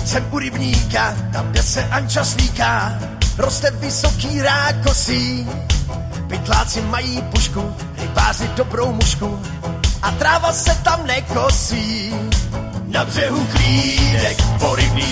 jsem u rybníka, tam, kde se Anča slíká, roste vysoký rákosí. Pytláci mají pušku, rybáři dobrou mušku a tráva se tam nekosí. Na břehu klídek, po rybníku